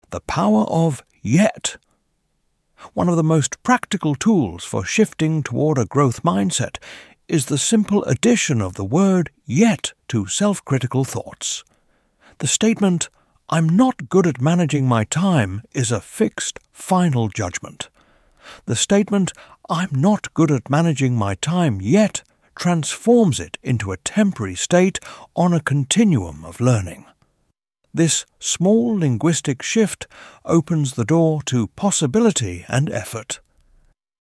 the power of yet. One of the most practical tools for shifting toward a growth mindset is the simple addition of the word yet to self-critical thoughts. The statement, "I'm not good at managing my time," is a fixed, final judgment. The statement, "I'm not good at managing my time yet," transforms it into a temporary state on a continuum of learning. This small linguistic shift opens the door to possibility and effort.